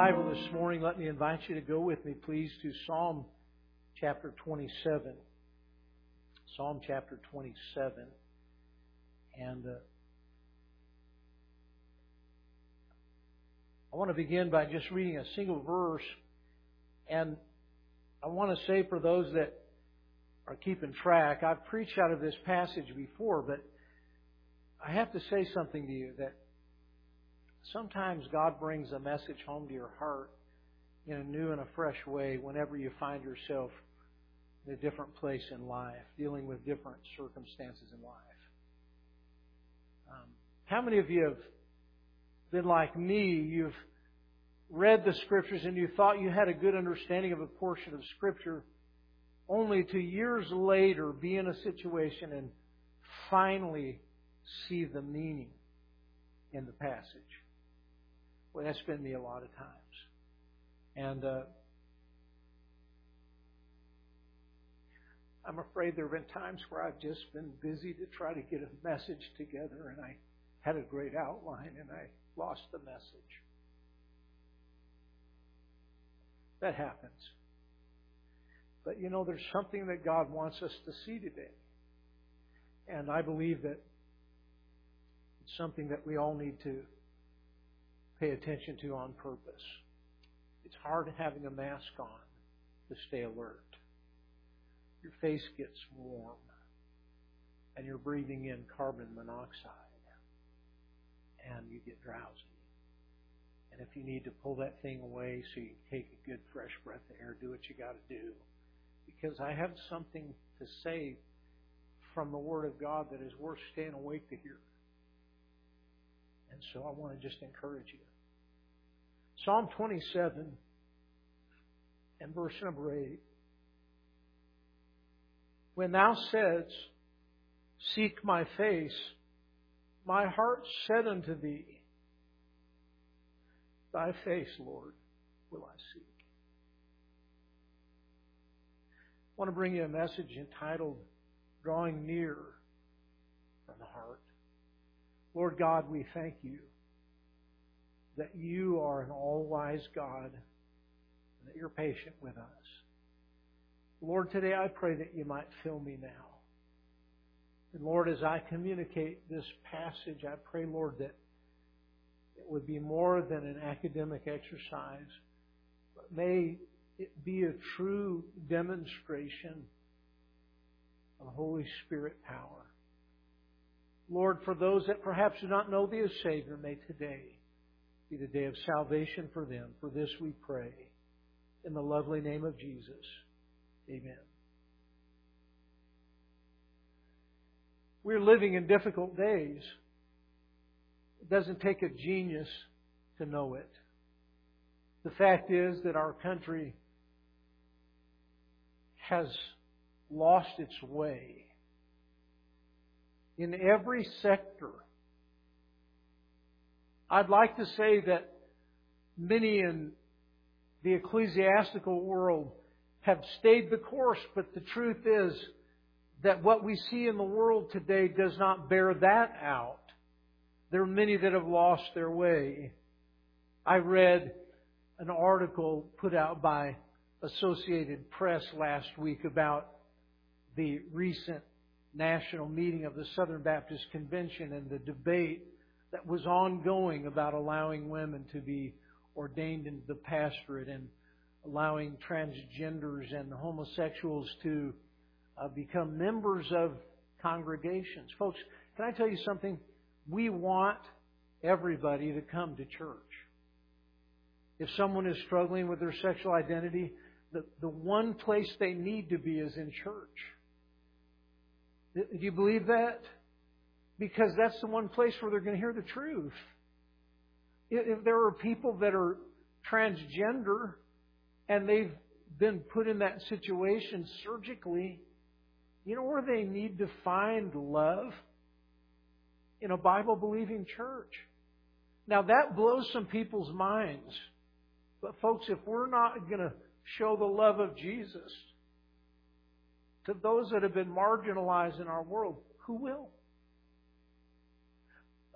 Bible this morning, let me invite you to go with me, please, to Psalm chapter 27. Psalm chapter 27. And I want to begin by just reading a single verse. And I want to say for those that are keeping track, I've preached out of this passage before, but I have to say something to you that sometimes God brings a message home to your heart in a new and a fresh way whenever you find yourself in a different place in life, dealing with different circumstances in life. How many of you have been like me? You've read the Scriptures and you thought you had a good understanding of a portion of Scripture, only to years later be in a situation and finally see the meaning in the passage. Well, that's been me a lot of times. And I'm afraid there have been times where I've just been busy to try to get a message together, and I had a great outline and I lost the message. That happens. But you know, there's something that God wants us to see today. And I believe that it's something that we all need to pay attention to on purpose. It's hard having a mask on to stay alert. Your face gets warm and you're breathing in carbon monoxide and you get drowsy. And if you need to pull that thing away so you can take a good fresh breath of air, do what you got to do. Because I have something to say from the Word of God that is worth staying awake to hear. And so I want to just encourage you. Psalm 27 and verse number 8. When thou saidst, seek my face, my heart said unto thee, thy face, Lord, will I seek. I want to bring you a message entitled, Drawing Near from the Heart. Lord God, we thank you that you are an all-wise God and that you're patient with us. Lord, today I pray that you might fill me now. And Lord, as I communicate this passage, I pray, Lord, that it would be more than an academic exercise, but may it be a true demonstration of Holy Spirit power. Lord, for those that perhaps do not know Thee as Savior, may today be the day of salvation for them. For this we pray in the lovely name of Jesus. Amen. We're living in difficult days. It doesn't take a genius to know it. The fact is that our country has lost its way in every sector. I'd like to say that many in the ecclesiastical world have stayed the course, but the truth is that what we see in the world today does not bear that out. There are many that have lost their way. I read an article put out by Associated Press last week about the recent national meeting of the Southern Baptist Convention and the debate that was ongoing about allowing women to be ordained into the pastorate and allowing transgenders and homosexuals to become members of congregations. Folks, can I tell you something? We want everybody to come to church. If someone is struggling with their sexual identity, the one place they need to be is in church. Do you believe that? Because that's the one place where they're going to hear the truth. If there are people that are transgender and they've been put in that situation surgically, you know where they need to find love? In a Bible-believing church. Now that blows some people's minds. But folks, if we're not going to show the love of Jesus to those that have been marginalized in our world, who will?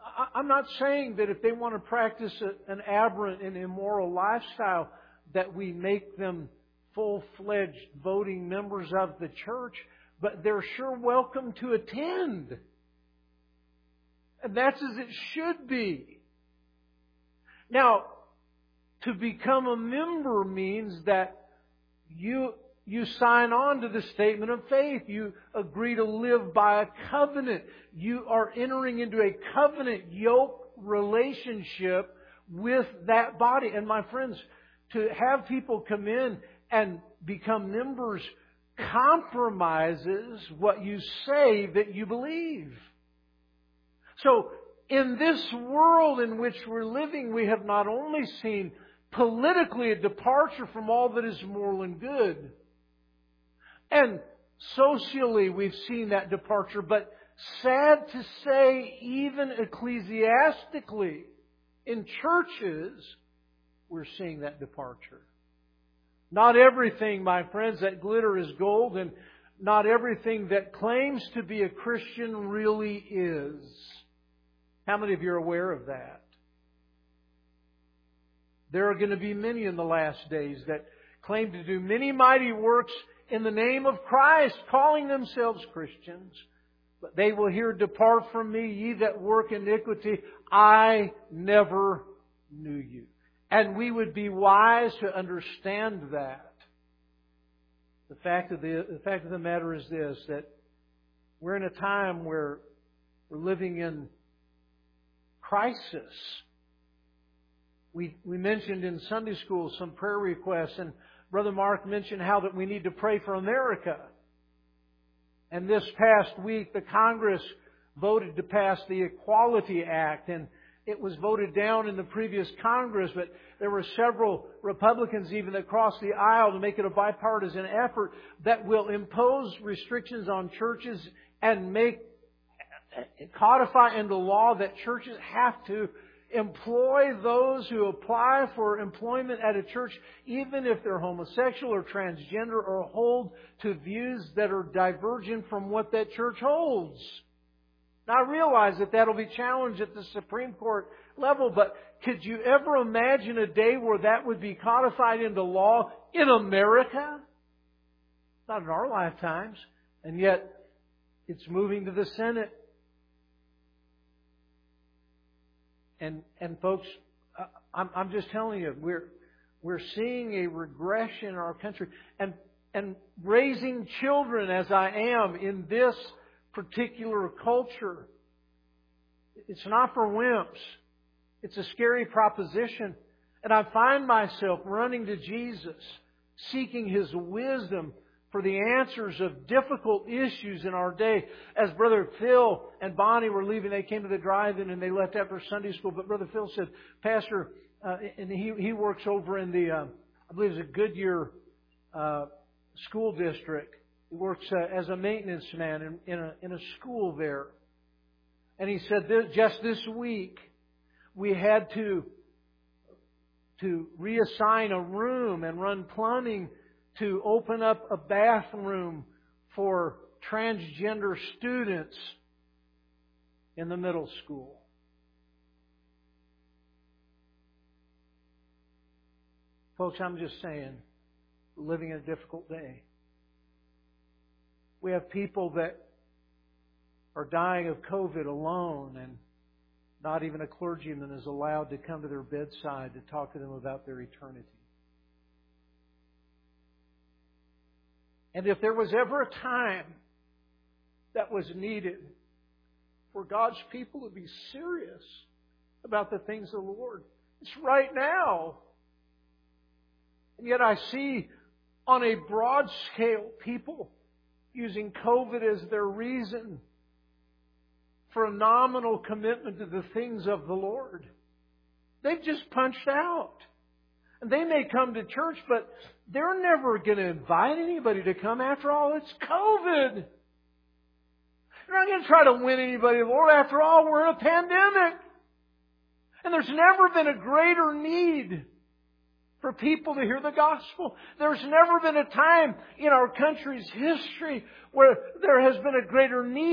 I'm not saying that if they want to practice an aberrant and immoral lifestyle, that we make them full-fledged voting members of the church, but they're sure welcome to attend. And that's as it should be. Now, to become a member means that you sign on to the statement of faith. You agree to live by a covenant. You are entering into a covenant yoke relationship with that body. And my friends, to have people come in and become members compromises what you say that you believe. So, in this world in which we're living, we have not only seen politically a departure from all that is moral and good, and socially we've seen that departure, but sad to say, even ecclesiastically, in churches, we're seeing that departure. Not everything, my friends, that glitter is gold, and not everything that claims to be a Christian really is. How many of you are aware of that? There are going to be many in the last days that claim to do many mighty works in the name of Christ, calling themselves Christians. But they will hear, "Depart from me, ye that work iniquity. I never knew you." And we would be wise to understand that. The fact of the matter is this, that we're in a time where we're living in crisis. We mentioned in Sunday school some prayer requests, and Brother Mark mentioned how that we need to pray for America. And this past week, the Congress voted to pass the Equality Act, and it was voted down in the previous Congress, but there were several Republicans even that crossed the aisle to make it a bipartisan effort that will impose restrictions on churches and codify into law that churches have to employ those who apply for employment at a church, even if they're homosexual or transgender or hold to views that are divergent from what that church holds. Now, I realize that that'll be challenged at the Supreme Court level, but could you ever imagine a day where that would be codified into law in America? Not in our lifetimes. And yet, it's moving to the Senate. And folks, I'm just telling you, we're seeing a regression in our country. And raising children as I am in this particular culture, it's not for wimps. It's a scary proposition. And I find myself running to Jesus, seeking His wisdom for the answers of difficult issues in our day. As Brother Phil and Bonnie were leaving, they came to the drive-in and they left after Sunday school. But Brother Phil said, "Pastor," and he works over in the, I believe it's a Goodyear school district. He works as a maintenance man in a school there. And he said, just this week, we had to reassign a room and run plumbing to open up a bathroom for transgender students in the middle school. Folks, I'm just saying, we're living in a difficult day. We have people that are dying of COVID alone, and not even a clergyman is allowed to come to their bedside to talk to them about their eternity. And if there was ever a time that was needed for God's people to be serious about the things of the Lord, it's right now. And yet I see on a broad scale people using COVID as their reason for a nominal commitment to the things of the Lord. They've just punched out. And they may come to church, but they're never going to invite anybody to come. After all, it's COVID. You're not going to try to win anybody to the Lord. After all, we're in a pandemic. And there's never been a greater need for people to hear the gospel. There's never been a time in our country's history where there has been a greater need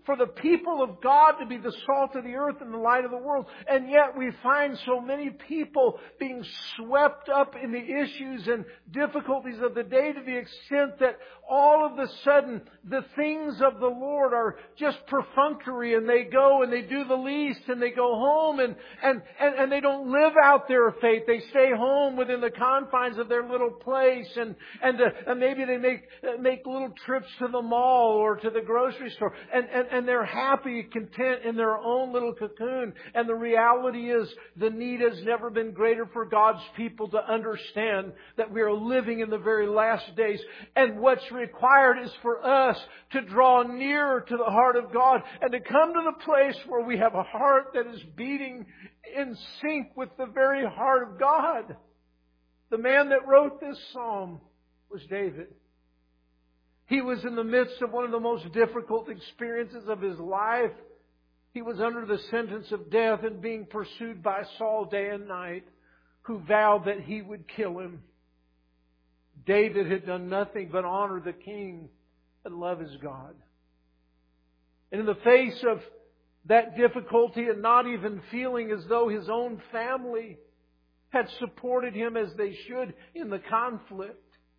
for the people of God to be the salt of the earth and the light of the world. And yet we find so many people being swept up in the issues and difficulties of the day to the extent that all of a sudden the things of the Lord are just perfunctory, and they go and they do the least and they go home and they don't live out their faith. They stay home within the confines of their little place, and maybe they make little trips to the mall or to the grocery store, and they're happy, content in their own little cocoon. And the reality is, the need has never been greater for God's people to understand that we are living in the very last days. And what's required is for us to draw nearer to the heart of God and to come to the place where we have a heart that is beating in sync with the very heart of God. The man that wrote this psalm was David. He was in the midst of one of the most difficult experiences of his life. He was under the sentence of death and being pursued by Saul day and night, who vowed that he would kill him. David had done nothing but honor the king and love his God. And in the face of that difficulty, and not even feeling as though his own family had supported him as they should in the conflict,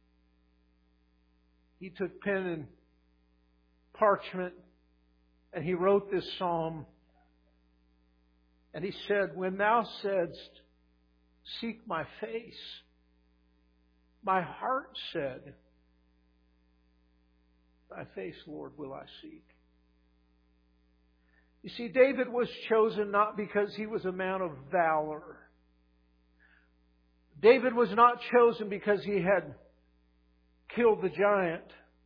he took pen and parchment and he wrote this psalm. And he said, "When thou saidst, seek my face, my heart said, thy face, Lord, will I seek." You see, David was chosen not because he was a man of valor. David was not chosen because he had killed the giant.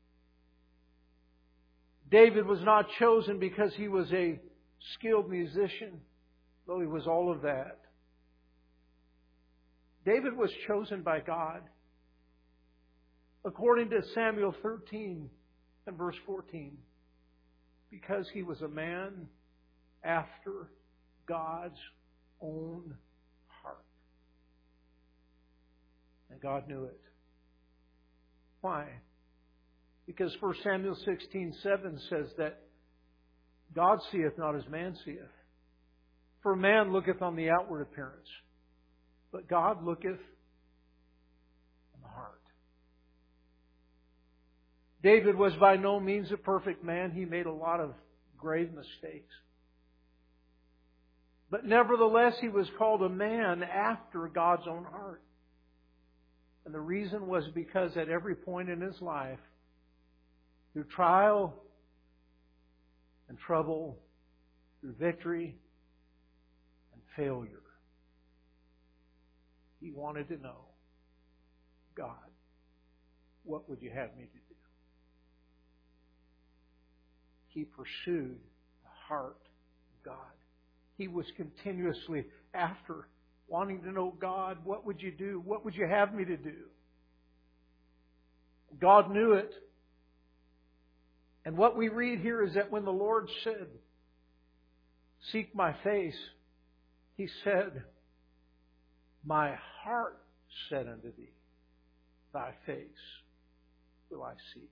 David was not chosen because he was a skilled musician, though he was all of that. David was chosen by God, according to Samuel 13 and verse 14, because he was a man after God's own heart. And God knew it. Why? Because 1 Samuel 16:7 says that God seeth not as man seeth. For man looketh on the outward appearance, but God looketh on the heart. David was by no means a perfect man. He made a lot of grave mistakes. But nevertheless, he was called a man after God's own heart. And the reason was because at every point in his life, through trial and trouble, through victory and failure, he wanted to know, God, what would you have me to do? He pursued the heart of God. He was continuously after, wanting to know, God, what would you do? What would you have me to do? God knew it. And what we read here is that when the Lord said, seek my face, He said, my heart said unto thee, thy face will I seek.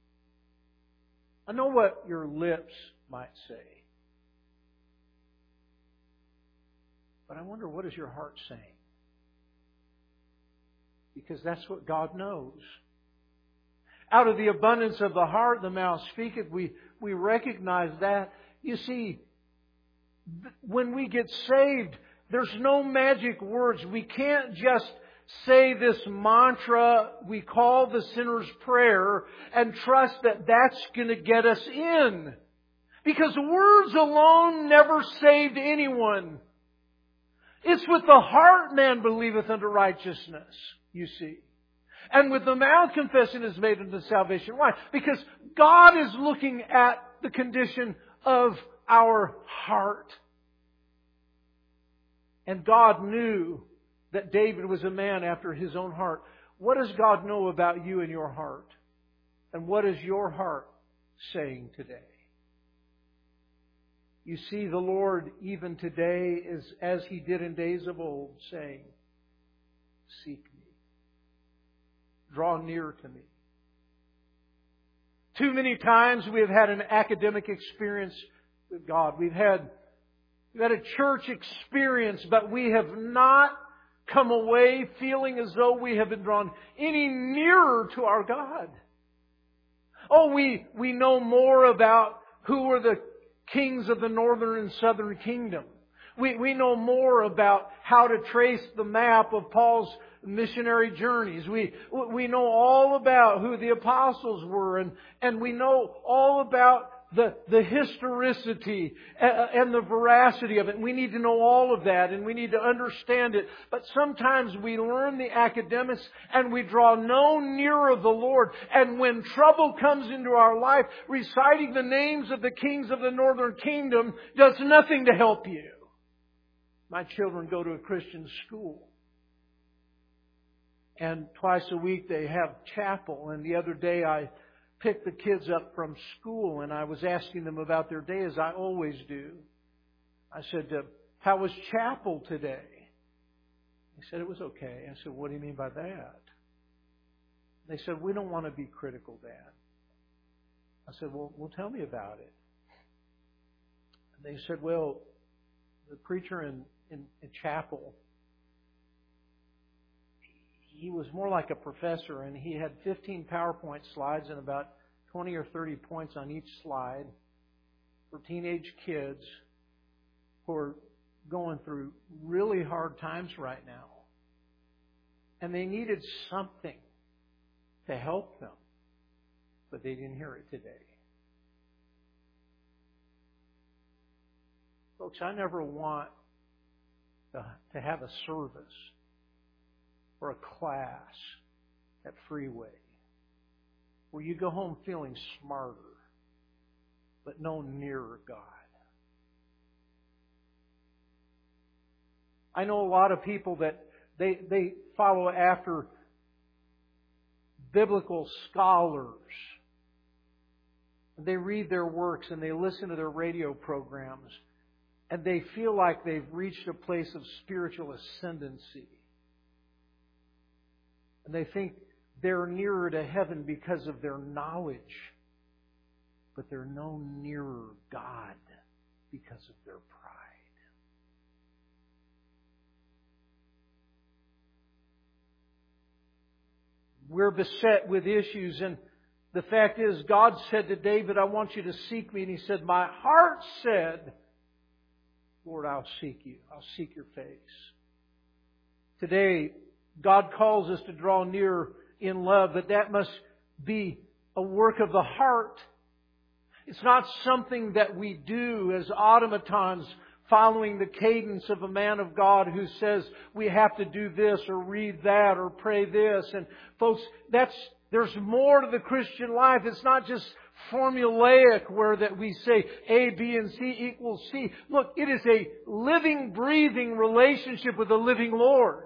I know what your lips might say, but I wonder, what is your heart saying? Because that's what God knows. Out of the abundance of the heart, the mouth speaketh. We recognize that. You see, when we get saved, there's no magic words. We can't just say this mantra we call the sinner's prayer and trust that that's going to get us in. Because words alone never saved anyone. It's with the heart man believeth unto righteousness, you see. And with the mouth confession is made unto salvation. Why? Because God is looking at the condition of our heart. And God knew that David was a man after His own heart. What does God know about you and your heart? And what is your heart saying today? You see, the Lord even today is, as He did in days of old, saying, seek me. Draw near to me. Too many times we have had an academic experience with God. We've had a church experience, but we have not come away feeling as though we have been drawn any nearer to our God. Oh, we know more about who were the kings of the northern and southern kingdom. We know more about how to trace the map of Paul's missionary journeys. We know all about who the apostles were, and we know all about the historicity and the veracity of it. We need to know all of that, and we need to understand it. But sometimes we learn the academics and we draw no nearer the Lord. And when trouble comes into our life, reciting the names of the kings of the northern kingdom does nothing to help you. My children go to a Christian school. And twice a week they have chapel. And the other day I picked the kids up from school and I was asking them about their day, as I always do. I said, how was chapel today? They said, it was okay. I said, what do you mean by that? They said, we don't want to be critical, Dad. I said, well, tell me about it. And they said, well, the preacher in chapel, he was more like a professor, and he had 15 PowerPoint slides and about 20 or 30 points on each slide for teenage kids who are going through really hard times right now. And they needed something to help them, but they didn't hear it today. Folks, I never want to have a service or a class at Freeway where you go home feeling smarter, but no nearer God. I know a lot of people that they follow after biblical scholars. They read their works and they listen to their radio programs, and they feel like they've reached a place of spiritual ascendancy. And they think they're nearer to heaven because of their knowledge. But they're no nearer God because of their pride. We're beset with issues, and the fact is, God said to David, I want you to seek me. And he said, my heart said, Lord, I'll seek you. I'll seek your face. Today, God calls us to draw near in love, but that must be a work of the heart. It's not something that we do as automatons following the cadence of a man of God who says we have to do this or read that or pray this. And folks, there's more to the Christian life. It's not just formulaic where that we say A, B, and C equals C. Look, it is a living, breathing relationship with the living Lord.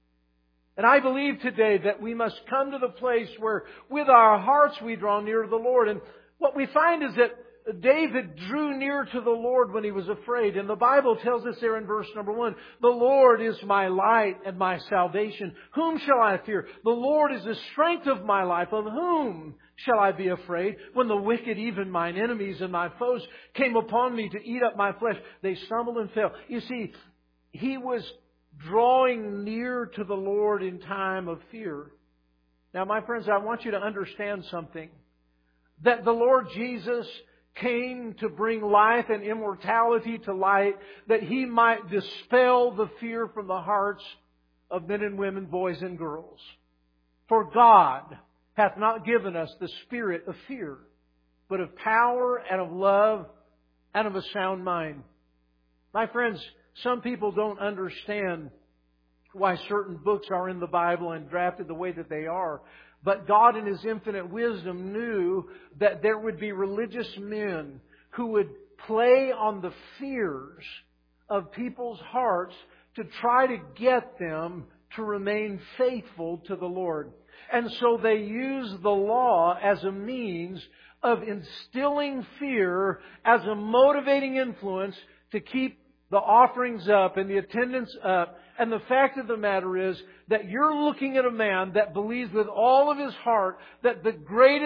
And I believe today that we must come to the place where with our hearts we draw near to the Lord. And what we find is that David drew near to the Lord when he was afraid. And the Bible tells us there in verse number 1, the Lord is my light and my salvation. Whom shall I fear? The Lord is the strength of my life. Of whom shall I be afraid? When the wicked, even mine enemies and my foes, came upon me to eat up my flesh, they stumbled and fell. You see, he was drawing near to the Lord in time of fear. Now, my friends, I want you to understand something. That the Lord Jesus came to bring life and immortality to light, that He might dispel the fear from the hearts of men and women, boys and girls. For God hath not given us the spirit of fear, but of power and of love and of a sound mind. My friends, some people don't understand why certain books are in the Bible and drafted the way that they are. But God in His infinite wisdom knew that there would be religious men who would play on the fears of people's hearts to try to get them to remain faithful to the Lord. And so they use the law as a means of instilling fear as a motivating influence to keep the offerings up and the attendance up. And the fact of the matter is that you're looking at a man that believes with all of his heart that the greatest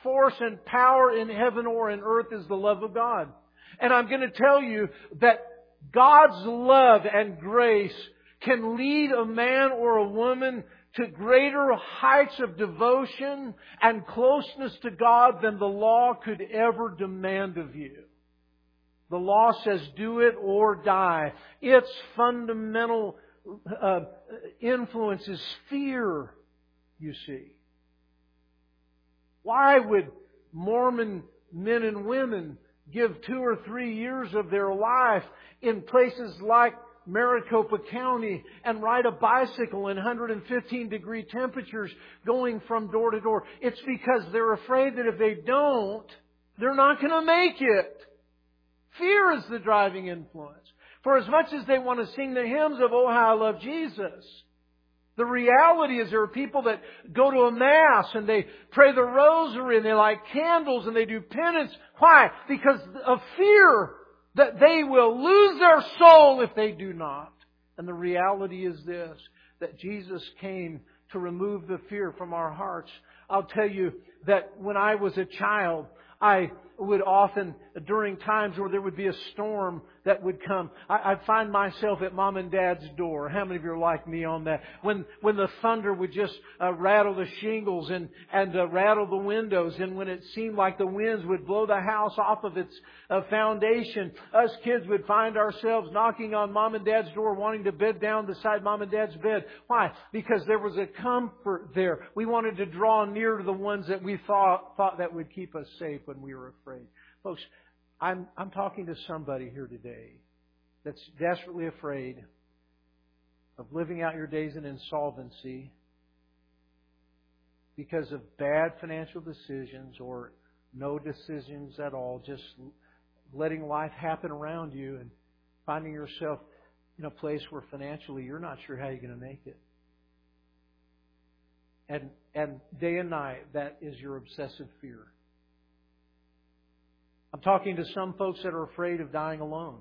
force and power in heaven or in earth is the love of God. And I'm going to tell you that God's love and grace can lead a man or a woman to greater heights of devotion and closeness to God than the law could ever demand of you. The law says do it or die. Its fundamental influence is fear, you see. Why would Mormon men and women give 2 or 3 years of their life in places like Maricopa County and ride a bicycle in 115-degree temperatures going from door to door? It's because they're afraid that if they don't, they're not going to make it. Fear is the driving influence. For as much as they want to sing the hymns of "Oh, how I love Jesus," the reality is there are people that go to a Mass and they pray the Rosary and they light candles and they do penance. Why? Because of fear that they will lose their soul if they do not. And the reality is this, that Jesus came to remove the fear from our hearts. I'll tell you that when I was a child, I would often, during times where there would be a storm that would come, I'd find myself at Mom and Dad's door. How many of you are like me on that? When the thunder would just rattle the shingles and rattle the windows, and when it seemed like the winds would blow the house off of its foundation, us kids would find ourselves knocking on Mom and Dad's door, wanting to bed down beside Mom and Dad's bed. Why? Because there was a comfort there. We wanted to draw near to the ones that we thought that would keep us safe when we were afraid. Folks, I'm talking to somebody here today that's desperately afraid of living out your days in insolvency because of bad financial decisions or no decisions at all, just letting life happen around you and finding yourself in a place where financially you're not sure how you're going to make it. And day and night, that is your obsessive fear. I'm talking to some folks that are afraid of dying alone.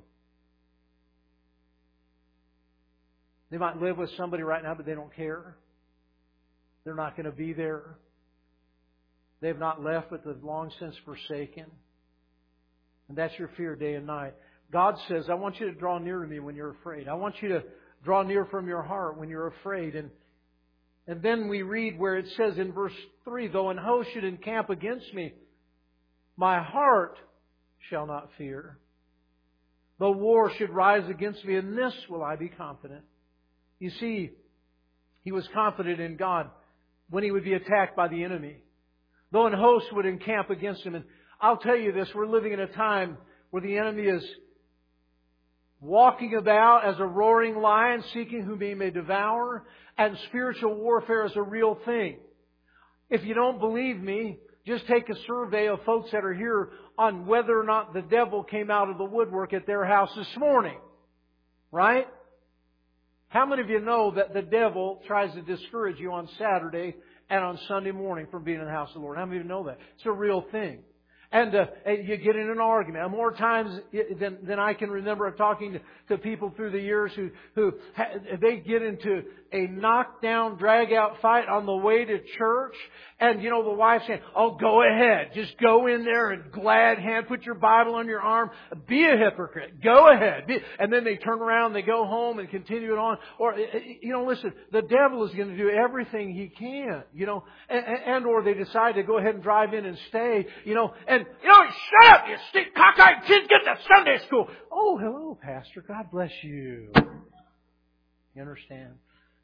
They might live with somebody right now, but they don't care. They're not going to be there. They have not left, but they've long since forsaken. And that's your fear day and night. God says, I want you to draw near to me when you're afraid. I want you to draw near from your heart when you're afraid. And then we read where it says in verse 3, though an host should encamp against me, my heart shall not fear. Though war should rise against me, in this will I be confident. You see, he was confident in God when he would be attacked by the enemy. Though an host would encamp against him. And I'll tell you this, we're living in a time where the enemy is walking about as a roaring lion, seeking whom he may devour, and spiritual warfare is a real thing. If you don't believe me, just take a survey of folks that are here on whether or not the devil came out of the woodwork at their house this morning. Right? How many of you know that the devil tries to discourage you on Saturday and on Sunday morning from being in the house of the Lord? How many of you know that? It's a real thing. And you get in an argument. More times than I can remember of talking to people through the years who they get into a knockdown, drag-out fight on the way to church. And, the wife saying, oh, go ahead. Just go in there and glad hand, put your Bible on your arm. Be a hypocrite. Go ahead. And then they turn around, they go home and continue it on. Or, listen, the devil is going to do everything he can, and or they decide to go ahead and drive in and stay, and, shut up, you stick cockeyed kids, get to Sunday school. Oh, hello, Pastor. God bless you. You understand?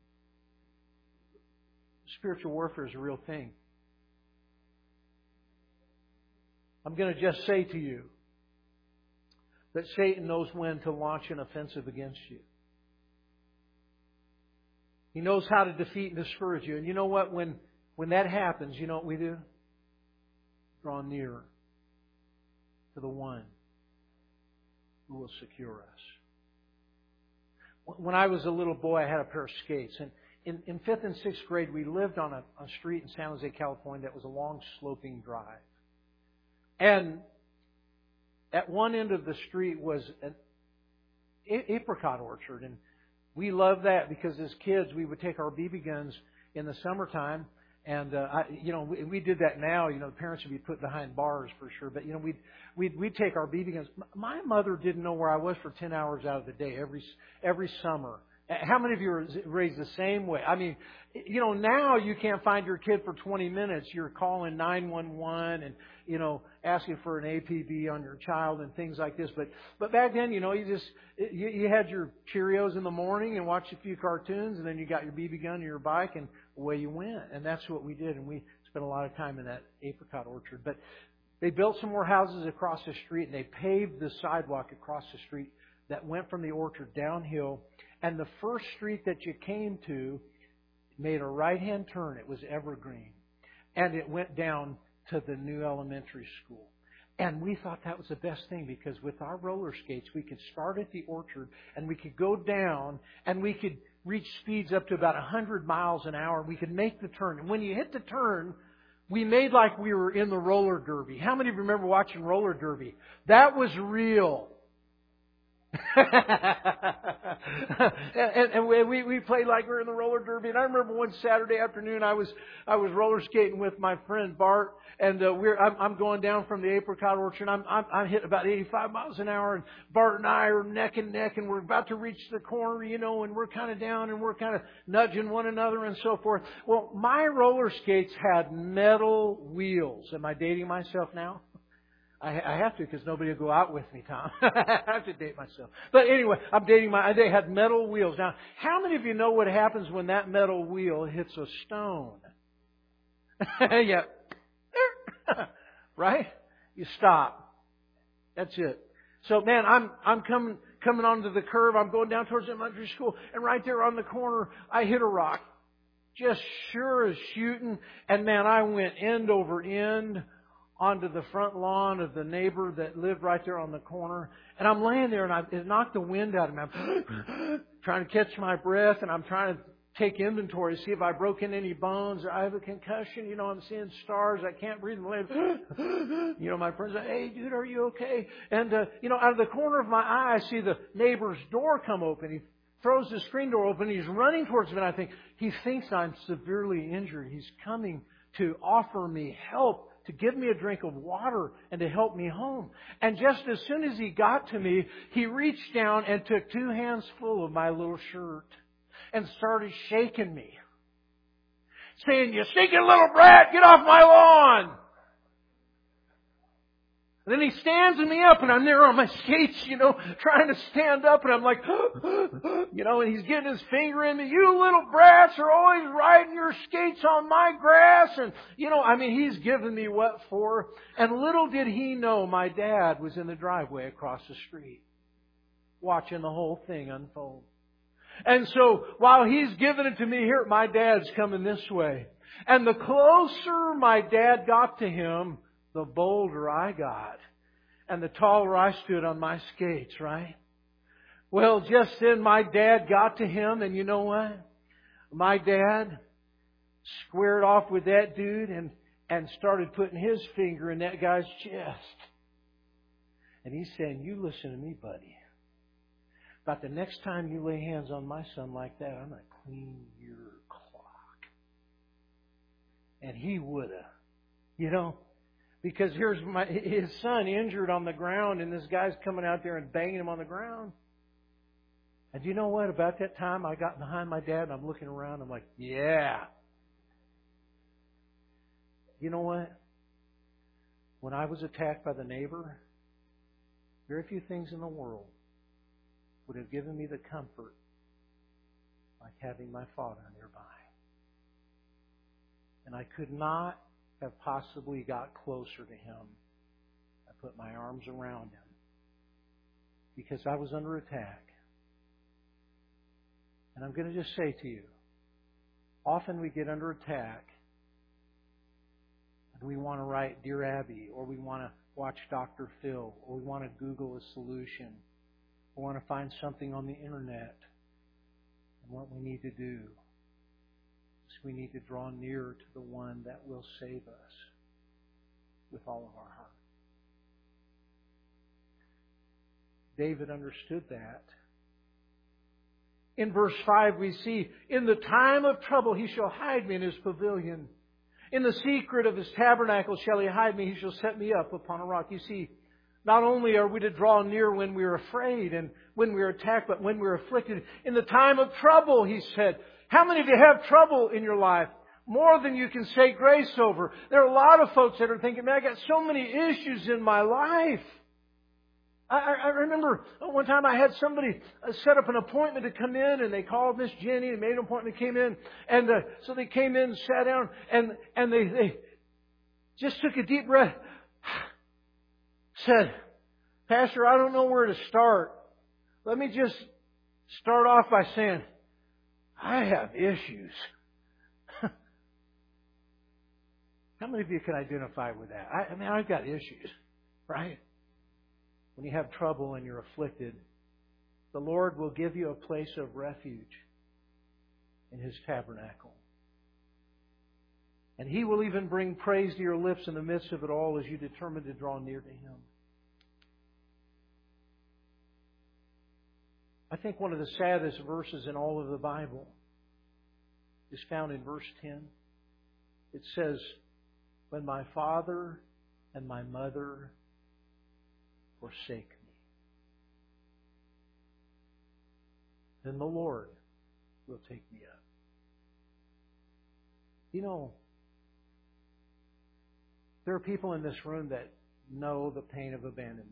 Spiritual warfare is a real thing. I'm going to just say to you that Satan knows when to launch an offensive against you. He knows how to defeat and discourage you. And you know what? When that happens, you know what we do? Draw near to the one who will secure us. When I was a little boy, I had a pair of skates. And in 5th and 6th grade, we lived on a street in San Jose, California that was a long sloping drive. And at one end of the street was an apricot orchard. And we loved that because as kids, we would take our BB guns in the summertime And we did that now. The parents would be put behind bars for sure. But we'd take our BB guns. My mother didn't know where I was for 10 hours out of the day every summer. How many of you are raised the same way? I mean, now you can't find your kid for 20 minutes. You're calling 911 and, asking for an APB on your child and things like this. But back then, you had your Cheerios in the morning and watched a few cartoons, and then you got your BB gun and your bike, and away you went. And that's what we did. And we spent a lot of time in that apricot orchard. But they built some more houses across the street, and they paved the sidewalk across the street that went from the orchard downhill. And the first street that you came to made a right-hand turn. It was Evergreen. And it went down to the new elementary school. And we thought that was the best thing, because with our roller skates, we could start at the orchard and we could go down and we could reach speeds up to about 100 miles an hour. We could make the turn. And when you hit the turn, we made like we were in the roller derby. How many of you remember watching roller derby? That was real. and we played like we were in the roller derby. And I remember one Saturday afternoon, I was roller skating with my friend Bart, and I'm going down from the apricot orchard. I'm hitting about 85 miles an hour, and Bart and I are neck and neck, and we're about to reach the corner, and we're kind of down, and we're kind of nudging one another and so forth. Well, my roller skates had metal wheels. Am I dating myself now? I have to, because nobody will go out with me, Tom. I have to date myself. But anyway, they had metal wheels. Now, how many of you know what happens when that metal wheel hits a stone? Yeah. Right? You stop. That's it. So, man, I'm coming onto the curve. I'm going down towards elementary school. And right there on the corner, I hit a rock. Just sure as shooting. And, man, I went end over end onto the front lawn of the neighbor that lived right there on the corner. And I'm laying there, and it knocked the wind out of me. I'm trying to catch my breath, and I'm trying to take inventory, see if I broke in any bones, or I have a concussion. I'm seeing stars. I can't breathe. My friends say, "Hey, dude, are you okay?" And, out of the corner of my eye, I see the neighbor's door come open. He throws the screen door open. He's running towards me, and I think, he thinks I'm severely injured. He's coming to offer me help, to give me a drink of water, and to help me home. And just as soon as he got to me, he reached down and took 2 hands full of my little shirt and started shaking me, saying, "You stinking little brat, get off my lawn!" And then he stands me up, and I'm there on my skates, trying to stand up, and I'm like, and he's getting his finger in me. "You little brats are always riding your skates on my grass." And, he's giving me what for. And little did he know, my dad was in the driveway across the street, watching the whole thing unfold. And so, while he's giving it to me here, my dad's coming this way. And the closer my dad got to him, the bolder I got, and the taller I stood on my skates, right? Well, just then my dad got to him, and you know what? My dad squared off with that dude and started putting his finger in that guy's chest. And he's saying, "You listen to me, buddy. About the next time you lay hands on my son like that, I'm going to clean your clock." And he would have, because here's his son injured on the ground, and this guy's coming out there and banging him on the ground. And you know what? About that time, I got behind my dad, and I'm looking around. I'm like, yeah. You know what? When I was attacked by the neighbor, very few things in the world would have given me the comfort like having my father nearby. And I could not have possibly got closer to him. I put my arms around him because I was under attack. And I'm going to just say to you, often we get under attack and we want to write Dear Abby, or we want to watch Dr. Phil, or we want to Google a solution, or want to find something on the internet. And what we need to do is we need to draw near to the one that will save us with all of our heart. David understood that. In verse 5 we see, "In the time of trouble he shall hide me in his pavilion. In the secret of His tabernacle shall He hide me. He shall set me up upon a rock. You see, not only are we to draw near when we are afraid and when we are attacked, but when we are afflicted. In the time of trouble, He said. How many of you have trouble in your life? More than you can say grace over. There are a lot of folks that are thinking, man, I got so many issues in my life. I remember one time I had somebody set up an appointment to come in, and they called Miss Jenny and made an appointment, came in, and so they came in and sat down, and they just took a deep breath, said, Pastor, I don't know where to start. Let me just start off by saying, I have issues. How many of you can identify with that? I mean, I've got issues, right? When you have trouble and you're afflicted, the Lord will give you a place of refuge in His tabernacle. And He will even bring praise to your lips in the midst of it all as you determine to draw near to Him. I think one of the saddest verses in all of the Bible is found in verse 10. It says, when my father and my mother forsake me, then the Lord will take me up. You know, there are people in this room that know the pain of abandonment.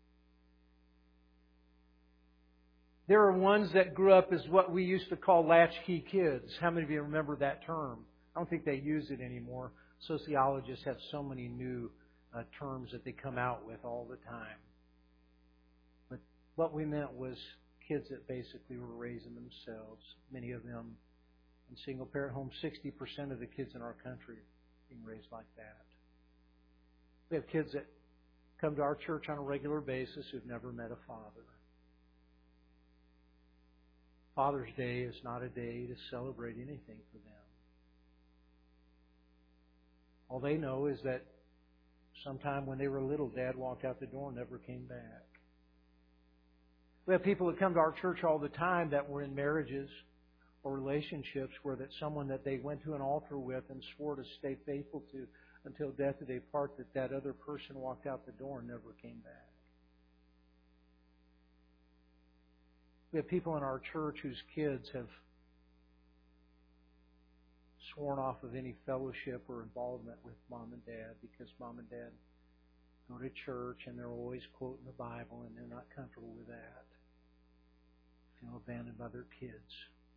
There are ones that grew up as what we used to call latchkey kids. How many of you remember that term? I don't think they use it anymore. Sociologists have so many new terms that they come out with all the time. But what we meant was kids that basically were raising themselves, many of them in single-parent homes. 60% of the kids in our country being raised like that. We have kids that come to our church on a regular basis who've never met a father. Father's Day is not a day to celebrate anything for them. All they know is that sometime when they were little, Dad walked out the door and never came back. We have people that come to our church all the time that were in marriages or relationships where that someone that they went to an altar with and swore to stay faithful to until death do they part, that other person walked out the door and never came back. We have people in our church whose kids have sworn off of any fellowship or involvement with Mom and Dad because Mom and Dad go to church and they're always quoting the Bible and they're not comfortable with that. Feel abandoned by their kids.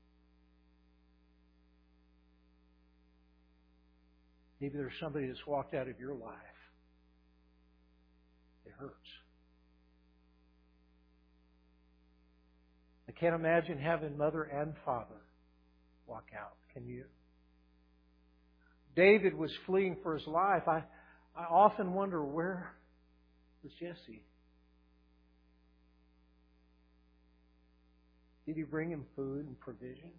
Maybe there's somebody that's walked out of your life. It hurts. I can't imagine having mother and father walk out. Can you? David was fleeing for his life. I often wonder, where was Jesse? Did he bring him food and provisions?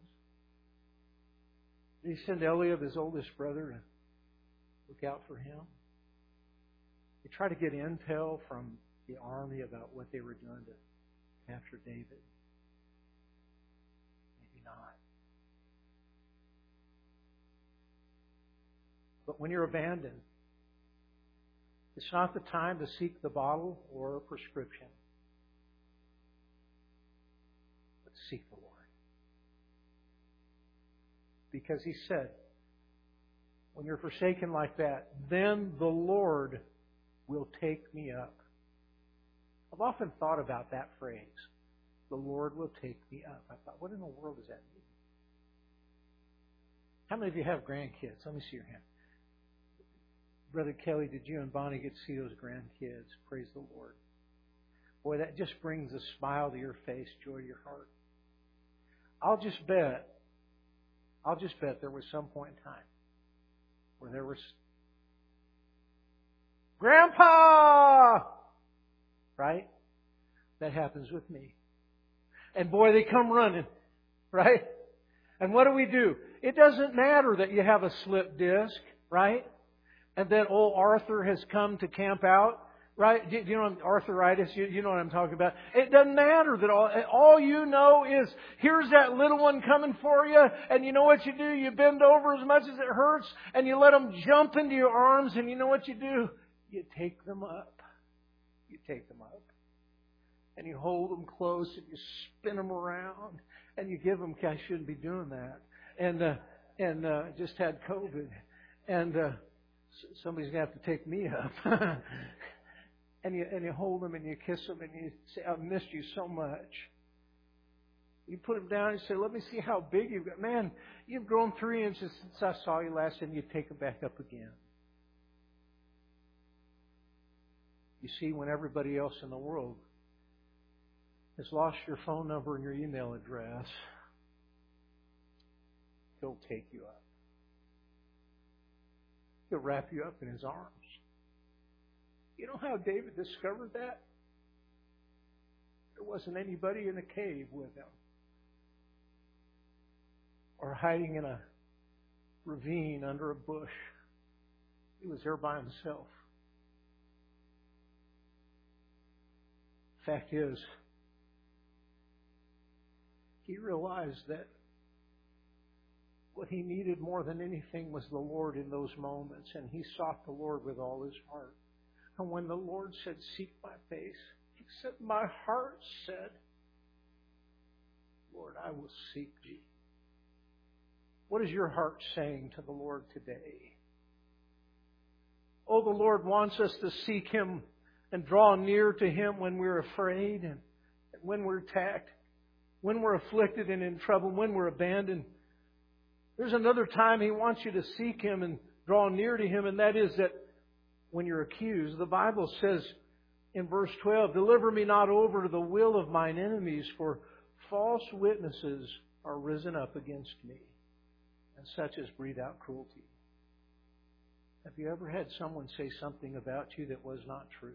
Did he send Eliab, his oldest brother, to look out for him? He tried to get intel from the army about what they were doing to capture David. Maybe not. But when you're abandoned, it's not the time to seek the bottle or a prescription, but seek the Lord. Because He said, when you're forsaken like that, then the Lord will take me up. I've often thought about that phrase. The Lord will take me up. I thought, what in the world does that mean? How many of you have grandkids? Let me see your hand. Brother Kelly, did you and Bonnie get to see those grandkids? Praise the Lord. Boy, that just brings a smile to your face, joy to your heart. I'll just bet there was some point in time where there was, Grandpa! Right? That happens with me. And boy, they come running. Right? And what do? It doesn't matter that you have a slip disc. Right? And then old Arthur has come to camp out. right? Do you know arthritis? You know what I'm talking about. It doesn't matter that all you know is here's that little one coming for you, and you know what you do? You bend over as much as it hurts, and you let them jump into your arms, and you know what you do? You take them up. You take them up. And you hold them close, and you spin them around, and you give them, I shouldn't be doing that. And just had COVID. And somebody's going to have to take me up. And you hold them and you kiss them and you say, I've missed you so much. You put them down and say, let me see how big you've got. Man, you've grown 3 inches since I saw you last, and you take them back up again. You see, when everybody else in the world has lost your phone number and your email address, He'll take you up. He'll wrap you up in His arms. You know how David discovered that? There wasn't anybody in a cave with him, or hiding in a ravine under a bush. He was there by himself. Fact is, he realized that what he needed more than anything was the Lord in those moments, and he sought the Lord with all his heart. And when the Lord said, seek my face, he said, my heart said, Lord, I will seek thee. What is your heart saying to the Lord today? Oh, the Lord wants us to seek Him and draw near to Him when we're afraid and when we're attacked, when we're afflicted and in trouble, when we're abandoned. There's another time He wants you to seek Him and draw near to Him, and that is that when you're accused. The Bible says in verse 12, deliver me not over to the will of mine enemies, for false witnesses are risen up against me, and such as breathe out cruelty. Have you ever had someone say something about you that was not true?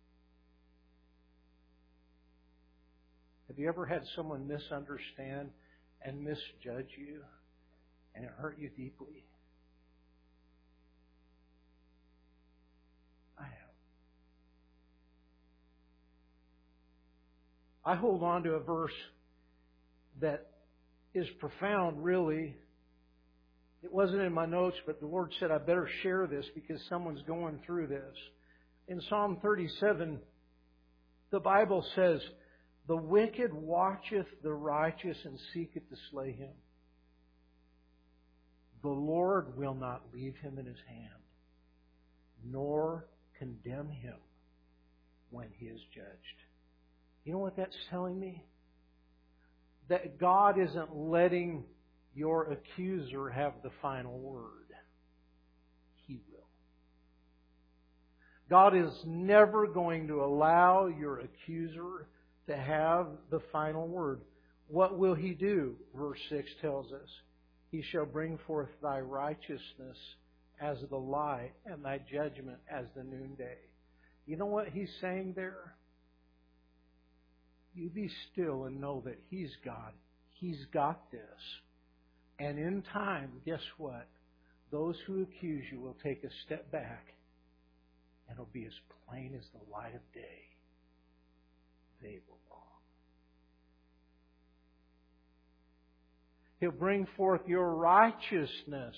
Have you ever had someone misunderstand and misjudge you, and it hurt you deeply? I have. I hold on to a verse that is profound, really. It wasn't in my notes, but the Lord said I better share this because someone's going through this. In Psalm 37, the Bible says, the wicked watcheth the righteous and seeketh to slay him. The Lord will not leave him in his hand, nor condemn him when he is judged. You know what that's telling me? That God isn't letting your accuser have the final word. He will. God is never going to allow your accuser to have the final word. What will He do? Verse 6 tells us, He shall bring forth thy righteousness as the light and thy judgment as the noonday. You know what He's saying there? You be still and know that He's God. He's got this. And in time, guess what? Those who accuse you will take a step back, and it'll be as plain as the light of day. They were wrong. He'll bring forth your righteousness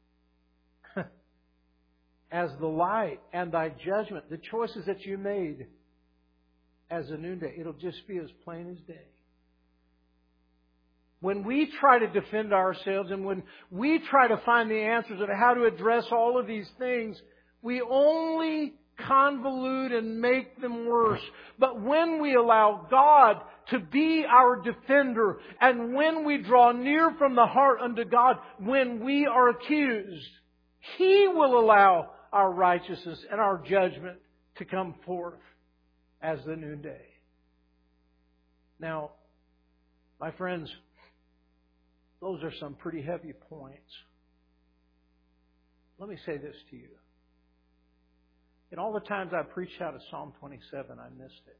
as the light, and thy judgment, the choices that you made, as a noonday. It'll just be as plain as day. When we try to defend ourselves and when we try to find the answers of how to address all of these things, we only convolute and make them worse. But when we allow God to be our defender, and when we draw near from the heart unto God, when we are accused, He will allow our righteousness and our judgment to come forth as the noonday. Now, my friends, those are some pretty heavy points. Let me say this to you. In all the times I preached out of Psalm 27, I missed it.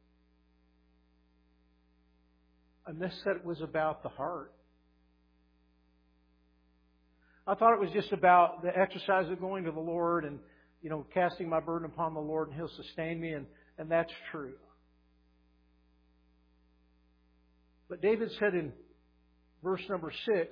I missed that it was about the heart. I thought it was just about the exercise of going to the Lord and, casting my burden upon the Lord, and He'll sustain me, and And that's true. But David said in verse number 6,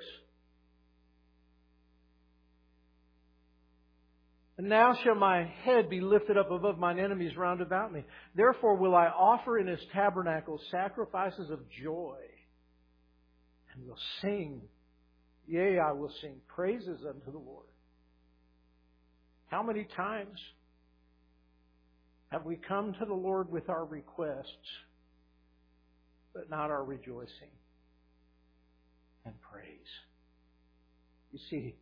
"And now shall my head be lifted up above mine enemies round about me. Therefore will I offer in His tabernacle sacrifices of joy, and will sing. Yea, I will sing praises unto the Lord." How many times have we come to the Lord with our requests, but not our rejoicing and praise? You see,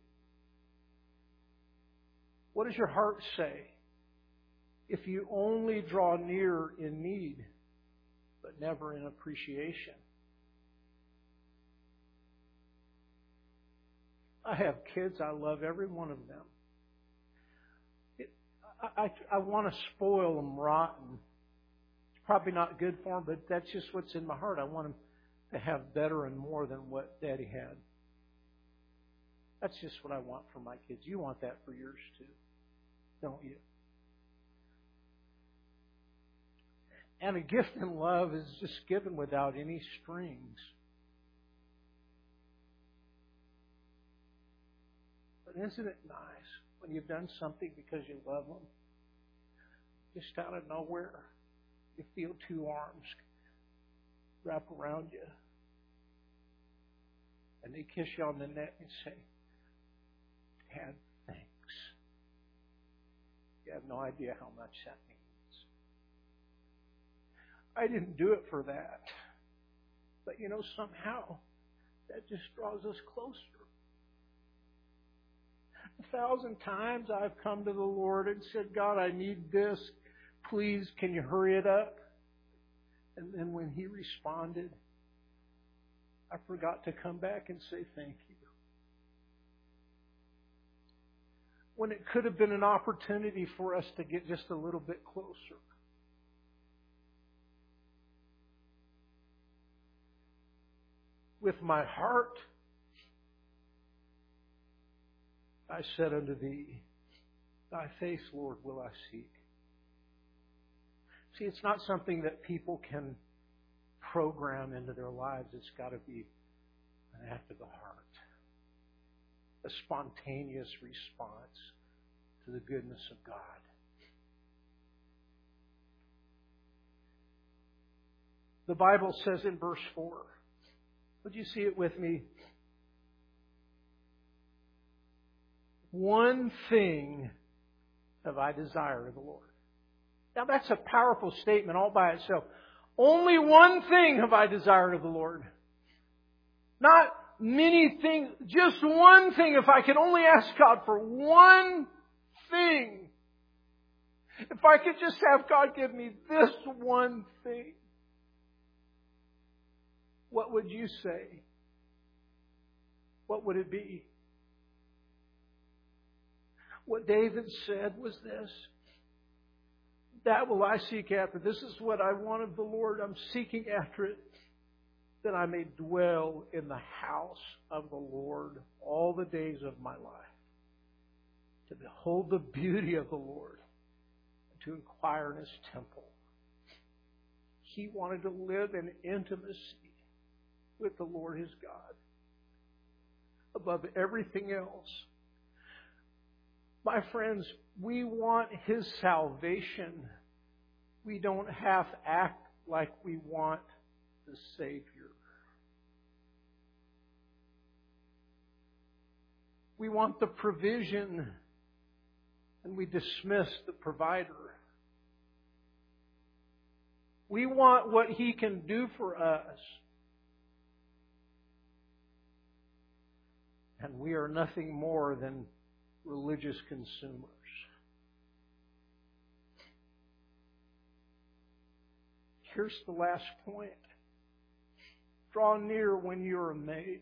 what does your heart say if you only draw near in need, but never in appreciation? I have kids. I love every one of them. I want to spoil them rotten. It's probably not good for them, but that's just what's in my heart. I want them to have better and more than what Daddy had. That's just what I want for my kids. You want that for yours too, don't you? And a gift in love is just given without any strings. But isn't it nice when you've done something because you love them? Just out of nowhere, you feel two arms wrap around you. And they kiss you on the neck and say, "Dad, thanks." You have no idea how much that means. I didn't do it for that. But you know, somehow, that just draws us closer. 1,000 times I've come to the Lord and said, "God, I need this. Please, can you hurry it up?" And then when He responded, I forgot to come back and say thank you. When it could have been an opportunity for us to get just a little bit closer. With my heart, I said unto Thee, Thy face, Lord, will I seek. See, it's not something that people can program into their lives. It's got to be an act of the heart. A spontaneous response to the goodness of God. The Bible says in verse 4, would you see it with me? One thing have I desired of the Lord. Now that's a powerful statement all by itself. Only one thing have I desired of the Lord. Not many things, just one thing. If I could only ask God for one thing. If I could just have God give me this one thing. What would you say? What would it be? What David said was this. That will I seek after. This is what I want of the Lord. I'm seeking after it. That I may dwell in the house of the Lord all the days of my life. To behold the beauty of the Lord. And to inquire in His temple. He wanted to live in intimacy with the Lord his God. Above everything else. My friends, we want His salvation. We don't half act like we want the Savior. We want the provision, and we dismiss the provider. We want what He can do for us. And we are nothing more than religious consumers. Here's the last point. Draw near when you're amazed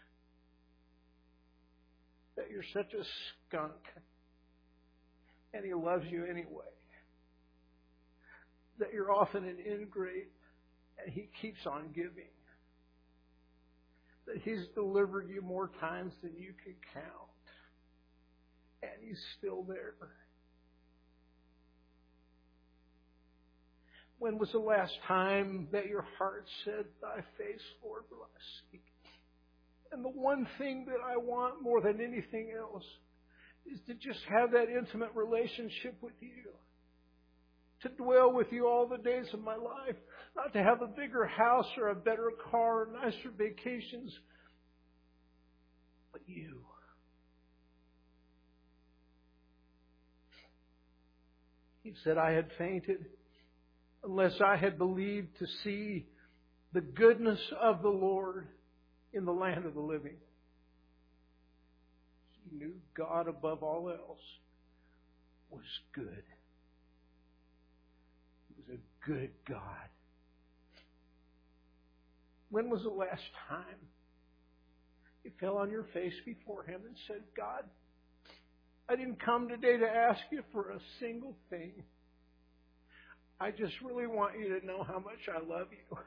that you're such a skunk and He loves you anyway. That you're often an ingrate and He keeps on giving. That He's delivered you more times than you can count. And He's still there. When was the last time that your heart said, Thy face, Lord, will I seek? And the one thing that I want more than anything else is to just have that intimate relationship with you. To dwell with you all the days of my life. Not to have a bigger house or a better car or nicer vacations. But you. He said, I had fainted unless I had believed to see the goodness of the Lord in the land of the living. He knew God above all else was good. He was a good God. When was the last time you fell on your face before Him and said, God, I didn't come today to ask you for a single thing. I just really want you to know how much I love you.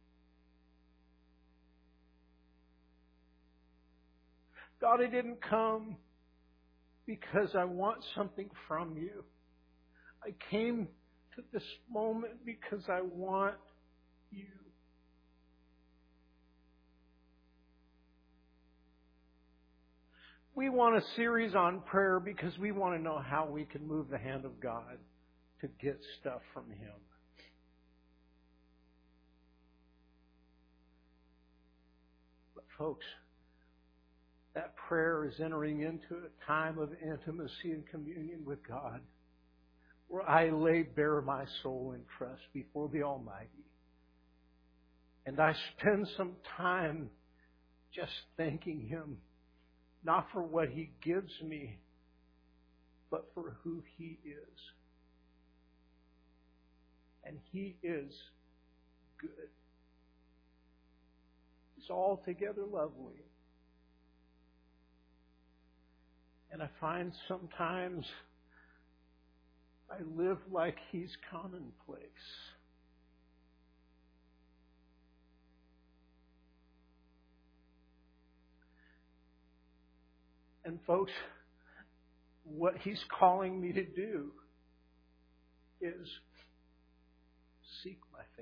God, I didn't come because I want something from you. I came to this moment because I want you. We want a series on prayer because we want to know how we can move the hand of God to get stuff from Him. But folks, that prayer is entering into a time of intimacy and communion with God, where I lay bare my soul in trust before the Almighty. And I spend some time just thanking Him, not for what He gives me, but for who He is. And He is good. He's altogether lovely. And I find sometimes I live like He's commonplace. And folks, what He's calling me to do is seek my face.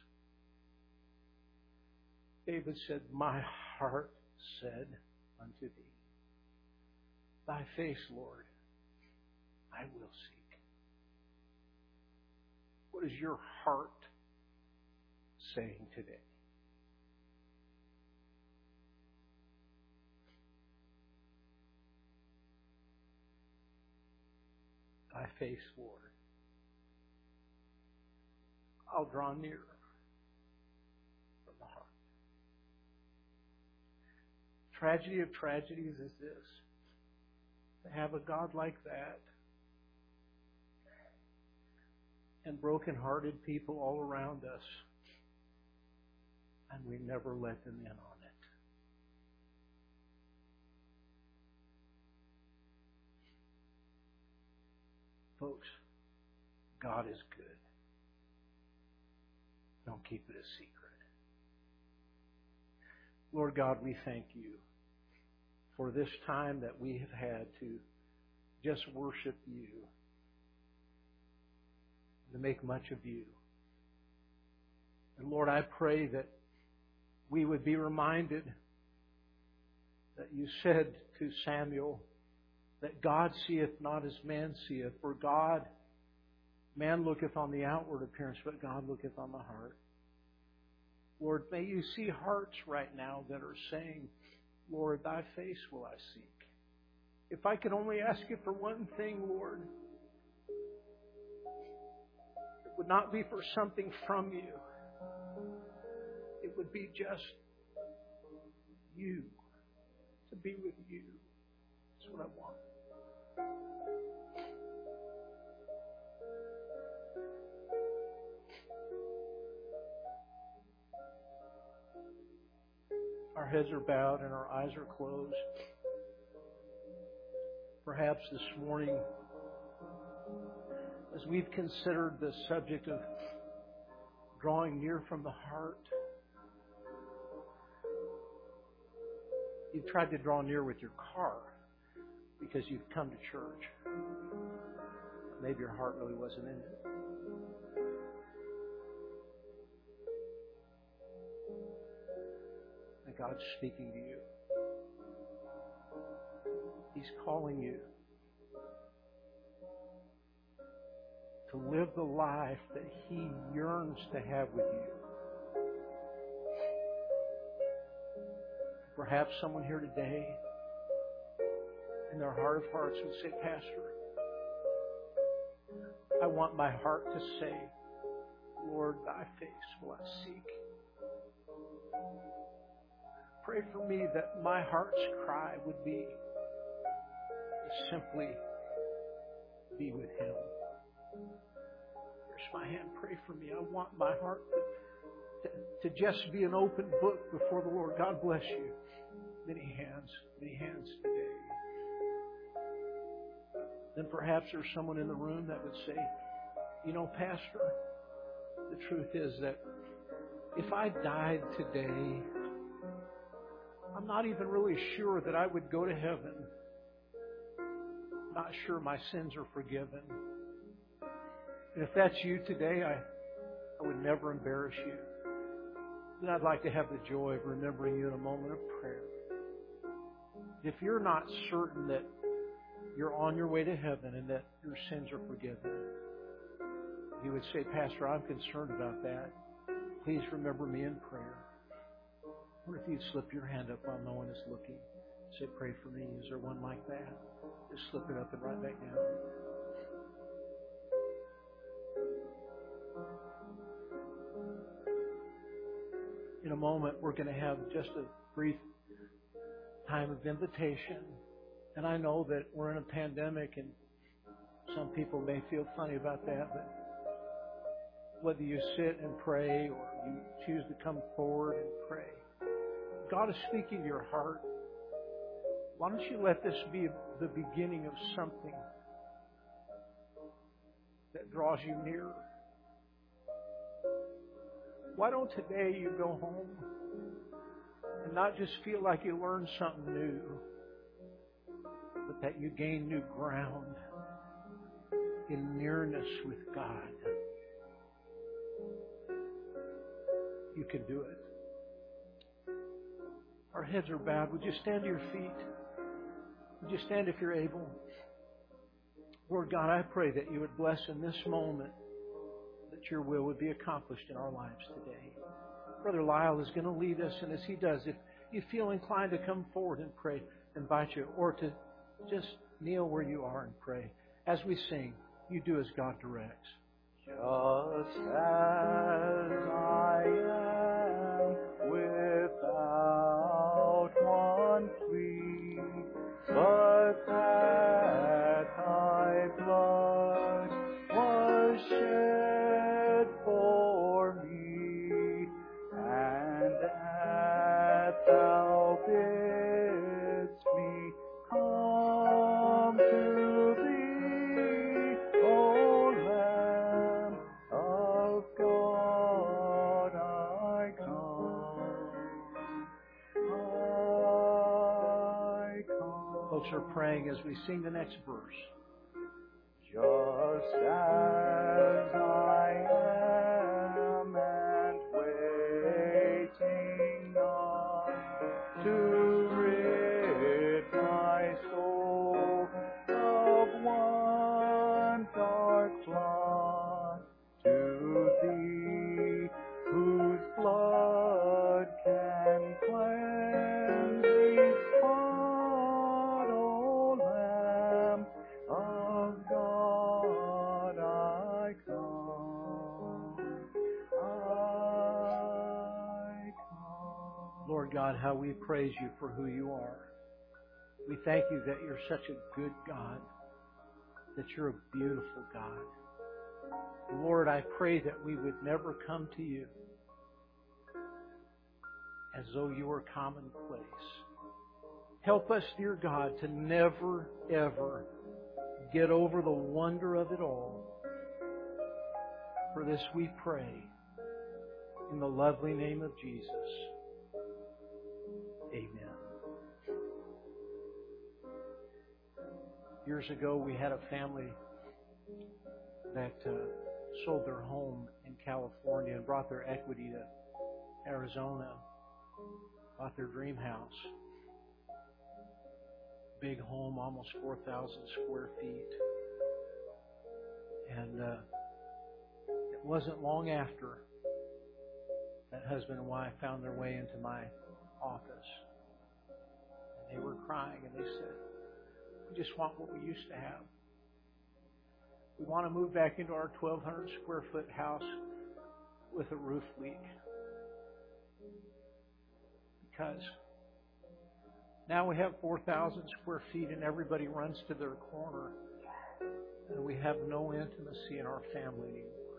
David said, my heart said unto thee, Thy face, Lord, I will seek. What is your heart saying today? Thy face, Lord, I'll draw near from the heart. Tragedy of tragedies is this: to have a God like that and broken-hearted people all around us, and we never let them in on it. Folks, God is good. Don't keep it a secret. Lord God, we thank you for this time that we have had to just worship you, to make much of you. And Lord, I pray that we would be reminded that you said to Samuel that God seeth not as man seeth, for man looketh on the outward appearance, but God looketh on the heart. Lord, may you see hearts right now that are saying, Lord, thy face will I seek. If I could only ask you for one thing, Lord, it would not be for something from you. It would be just you, to be with you. That's what I want. Our heads are bowed and our eyes are closed. Perhaps this morning, as we've considered the subject of drawing near from the heart, you've tried to draw near with your car because you've come to church. Maybe your heart really wasn't in it. that God's speaking to you. He's calling you to live the life that He yearns to have with you. Perhaps someone here today, in their heart of hearts, would say, Pastor, I want my heart to say, Lord, Thy face will I seek. Pray for me that my heart's cry would be to simply be with Him. Here's my hand. Pray for me. I want my heart to just be an open book before the Lord. God bless you. Many hands today. Then perhaps there's someone in the room that would say, you know, Pastor, the truth is that if I died today, I'm not even really sure that I would go to heaven. Not sure my sins are forgiven. And if that's you today, I would never embarrass you. Then I'd like to have the joy of remembering you in a moment of prayer. If you're not certain that you're on your way to heaven and that your sins are forgiven, you would say, Pastor, I'm concerned about that. Please remember me in prayer. I wonder if you'd slip your hand up while no one is looking. Say, pray for me. Is there one like that? Just slip it up and right back down. In a moment, we're going to have just a brief time of invitation. And I know that we're in a pandemic and some people may feel funny about that, but whether you sit and pray or you choose to come forward and pray, God is speaking to your heart. Why don't you let this be the beginning of something that draws you nearer? Why don't today you go home and not just feel like you learned something new, but that you gain new ground in nearness with God? You can do it. Our heads are bowed. Would you stand to your feet? Would you stand if you're able? Lord God, I pray that you would bless in this moment, that your will would be accomplished in our lives today. Brother Lyle is going to lead us, and as he does, if you feel inclined to come forward and pray, invite you, or to just kneel where you are and pray. As we sing, you do as God directs. Just as I am without one plea, but that thy blood was shed for me, and that thou bidst me come to thee, O Lamb of God, I come. Folks are praying as we sing the next verse. Just as I am and waiting on to rid my soul of one dark flaw, to thee whose blood can cleanse each spot, O Lamb of God, I come. I come. Lord God, how we praise you for who you are. We thank you that you're such a good God, that you're a beautiful God. Lord, I pray that we would never come to you as though you were commonplace. Help us, dear God, to never, ever get over the wonder of it all. For this we pray in the lovely name of Jesus. Amen. Years ago, we had a family that sold their home in California and brought their equity to Arizona. bought their dream house. Big home, almost 4,000 square feet. And it wasn't long after that husband and wife found their way into my office. And they were crying and they said, "We just want what we used to have. We want to move back into our 1,200 square foot house with a roof leak. Because now we have 4,000 square feet and everybody runs to their corner and we have no intimacy in our family anymore."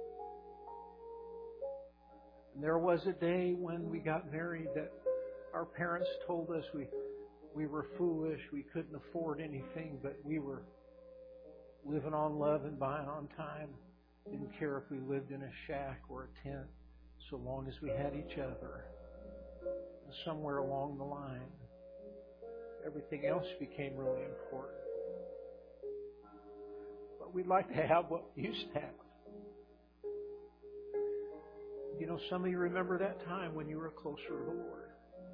And there was a day when we got married that our parents told us we were foolish, we couldn't afford anything, but we were living on love and buying on time. Didn't care if we lived in a shack or a tent, so long as we had each other. And somewhere along the line, everything else became really important. But we'd like to have what we used to have. You know, some of you remember that time when you were closer to the Lord.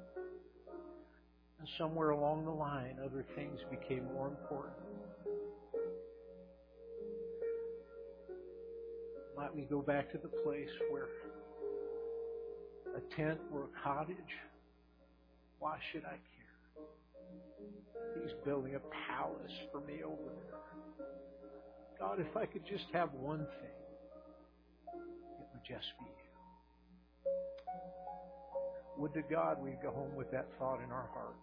And somewhere along the line, other things became more important. Might we go back to the place where a tent or a cottage? Why should I care? He's building a palace for me over there. God, if I could just have one thing, it would just be you. Would to God we'd go home with that thought in our heart.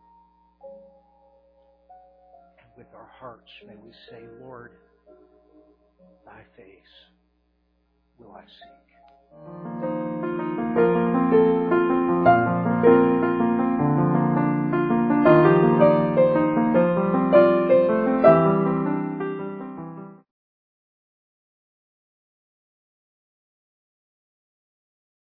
And with our hearts may we say, "Lord, thy face will I seek."